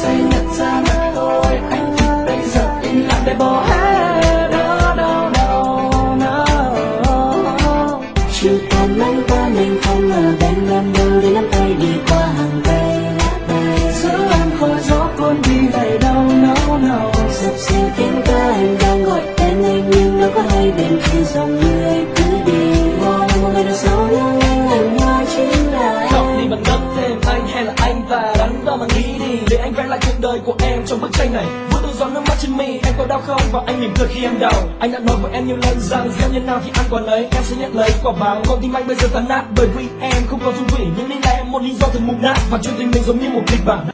say nhận ra mất thôi. Anh thì bây giờ im lặng để bỏ hết. No, no, no, no. Chỉ còn anh ta mình không ở bên em đâu để nắm tay đi qua hàng cây lá bay. Giữ em khỏi gió cuốn đi về đâu. No, no. Dập dìu tiếng ca anh đang gọi tên anh nhưng đâu có hay bên kia dòng người cứ đi. Một người đằng sau lưng anh nói chính là Khóc em. đi mà ngất thêm anh hay là anh, và đắn đo mà nghĩ đi để anh vẽ lại cuộc đời của em trong bức tranh này. Vuốt từng giọt nước mắt trên mi, em có đau không? Và anh mỉm cười khi em đau. Anh đã nói với em nhiều lần rằng gieo nhân nào thì ăn quả ấy, em sẽ nhận lấy quả báo. Con tim anh bây giờ tan nát bởi vì em không còn chung thủy, nhưng đây là em một lý do thường mục nát và chuyện tình mình giống như một kịch bản.